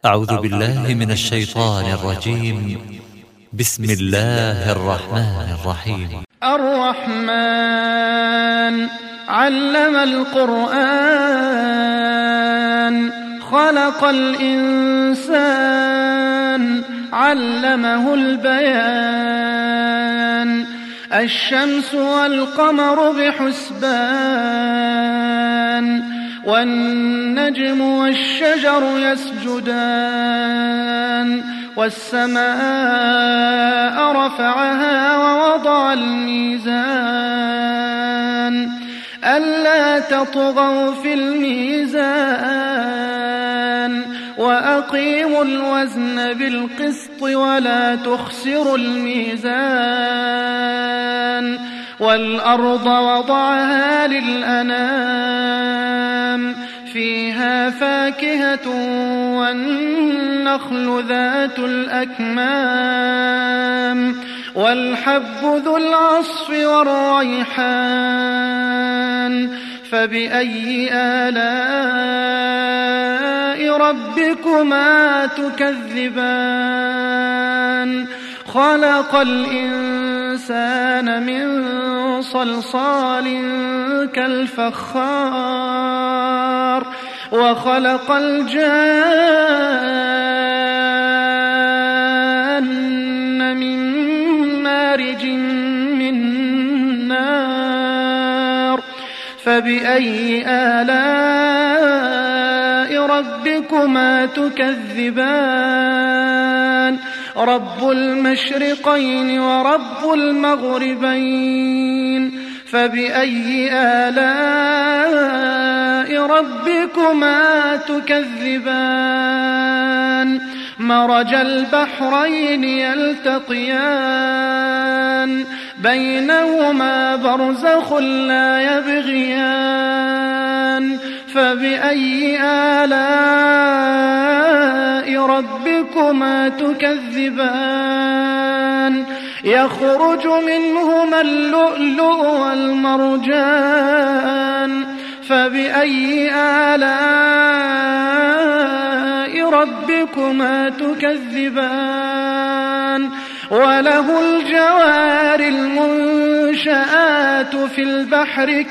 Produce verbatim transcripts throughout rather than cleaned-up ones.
أعوذ بالله من الشيطان الرجيم. بسم الله الرحمن الرحيم. الرحمن علم القرآن خلق الإنسان علمه البيان الشمس والقمر بحسبان والنجم والشجر يسجدان والسماء رفعها ووضع الميزان ألا تطغوا في الميزان وأقيموا الوزن بالقسط ولا تخسروا الميزان والأرض وضعها للأنام فيها فاكهة والنخل ذات الأكمام والحب ذو العصف والريحان فبأي آلاء ربكما تكذبان خلق الإنسان من صلصال كالفخار وخلق الجان من مارج من نار فبأي آلاء ربكما تكذبان رب المشرقين ورب المغربين فبأي آلاء ربكما تكذبان مرج البحرين يلتقيان بينهما برزخ لا يبغيان فبأي آلاء ربكما تكذبان يخرج منهما اللؤلؤ والمرجان فبأي آلاء ربكما تكذبان وله الجوار المنشآت في البحر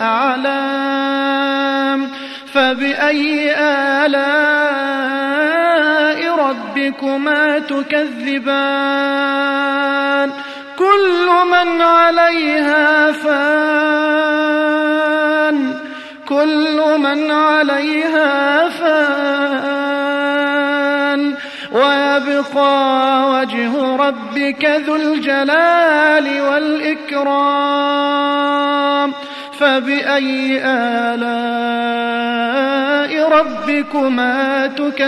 كالأعلام فبأي آلاء ربكما تكذبان كل من عليها فان كل من عليها فان ويبقى وجه ربك ذو الجلال والإكرام فبأي آلاء ربكما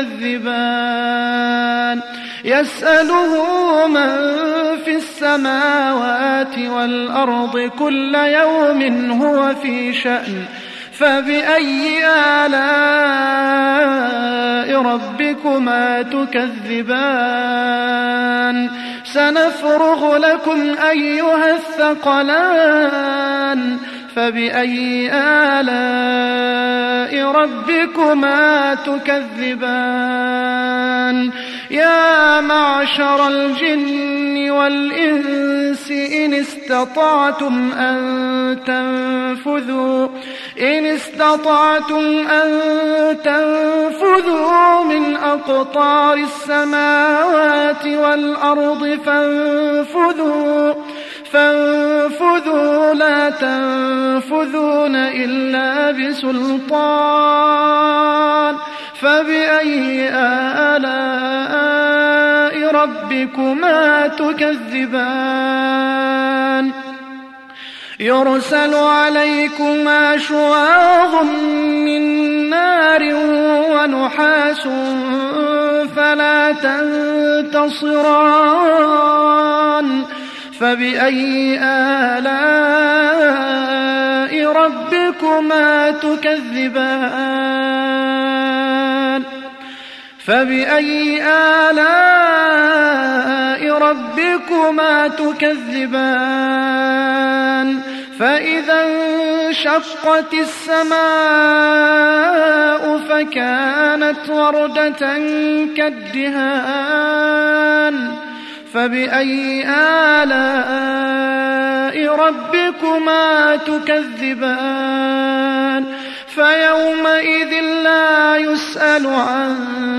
تكذبان يسأله من في السماوات والأرض كل يوم هو في شأن فبأي آلاء ربكما تكذبان سنفرغ لكم أيها الثقلان فبأي آلاء ربكما تكذبان يا معشر الجن والإنس إن استطعتم أن تنفذوا إن استطعتم أن تنفذوا من أقطار السماوات والأرض فانفذوا فانفذوا لا تنفذون إلا بسلطان فبأي آلاء ربكما تكذبان يرسل عليكما شواظ من نار ونحاس فلا تنتصران فبأي آلاء ربكما تكذبان فبأي آلاء ربكما تكذبان فإذا انشقت السماء فكانت وردة كالدهان فبأي آلاء ربكما تكذبان فيومئذ لا يسأل عن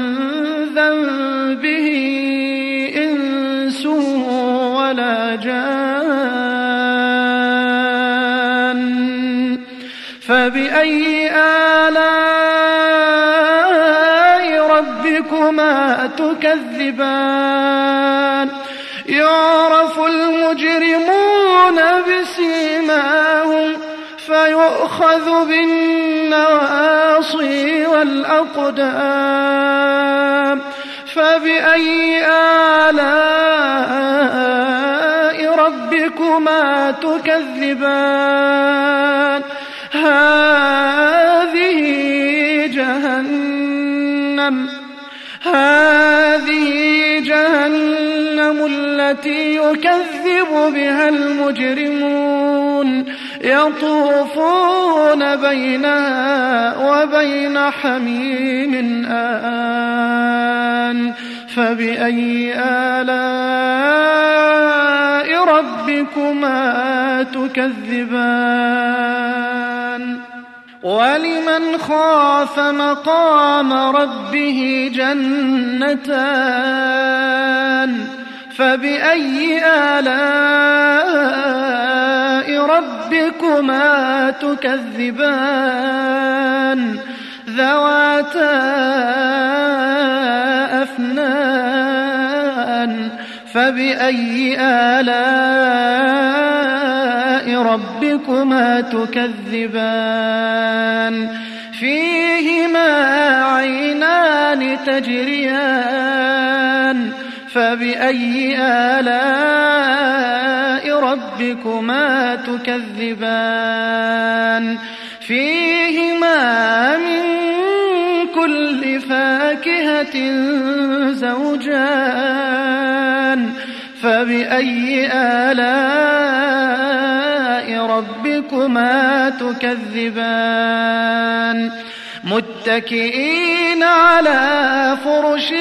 ذنبه إنس ولا جان فبأي آلاء ربكما تكذبان يعرف المجرمون بسيماهم فيؤخذ بالنواصي والأقدام فبأي آلاء ربكما تكذبان هذه جهنم هذه جهنم التي يكذب بها المجرمون يطوفون بينها وبين حميم آن فبأي آلاء ربكما تكذبان ولمن خاف مقام ربه جنتان فبأي آلاء ربكما تكذبان ذواتا أفنان فبأي آلاء ربكما تكذبان فيهما عينان تجريان فبأي آلاء ربكما تكذبان فيهما من كل فاكهة زوجان فبأي آلاء ربكما تكذبان متكئين على فرش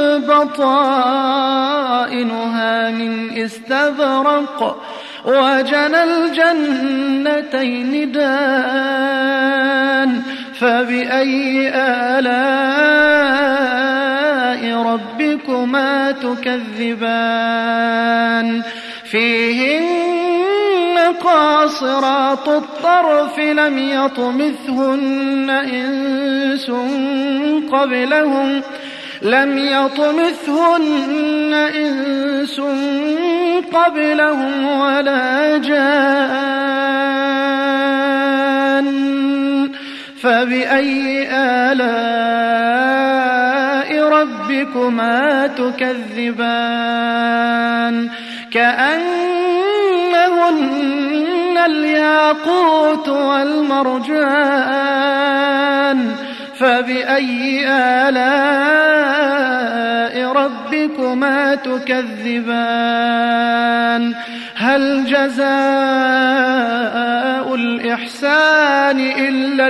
بطائنها من استبرق وجنى الجنتين دان فبأي آلاء ربكما تكذبان فيهن قاصرات الطرف لم يطمثهن إنس قبلهم لم يطمثهن إنس قبلهم ولا جان فبأي آلاء ربكما تكذبان كأنهن الياقوت والمرجان فبأي آلاء ربكما تكذبان هل جزاء الإحسان إلا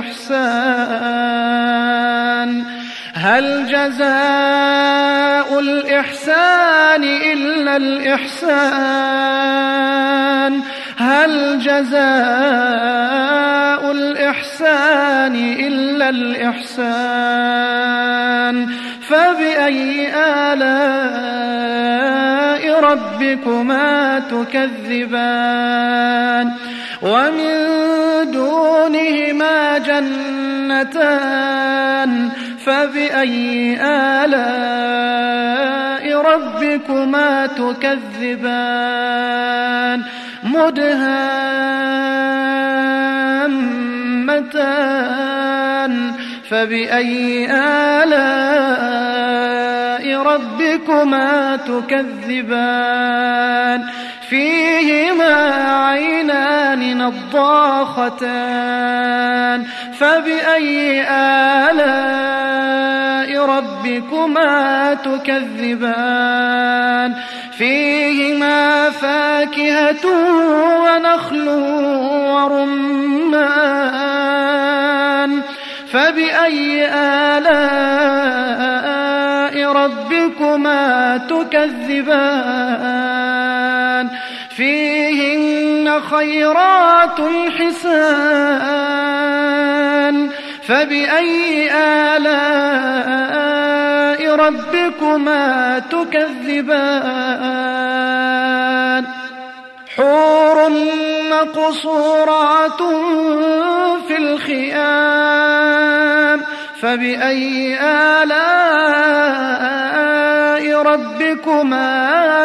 الإحسان هل جزاء الإحسان إلا الإحسان هل جزاء الإحسان إلا الإحسان فبأي آلاء ربكما تكذبان ومن دونهما جنتان فبأي آلاء ربكما تكذبان مدهامتان فبأي آلاء ربكما تكذبان فيهما عينان نضاختان فبأي آلاء ربكما تكذبان فيهما فاكهة ونخل ورمان فبأي آلاء ربكما تكذبان فيهن خيرات حسان فبأي آلاء ربكما تكذبان حور مقصورات في الخيام فبأي آلاء ربكما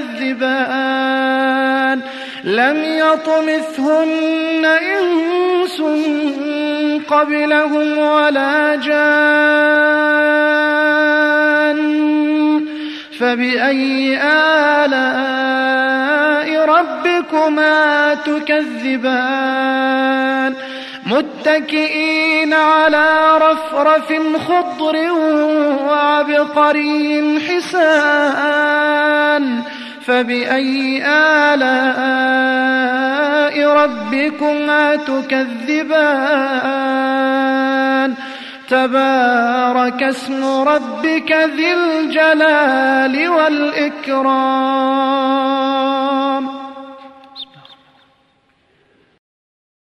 تكذبان لم يطمثهن إنس قبلهم ولا جان فبأي آلاء ربكما تكذبان متكئين على رفرف خضر وعبقري حسان فبأي آلاء ربكما تكذبان تبارك اسم ربك ذي الجلال والإكرام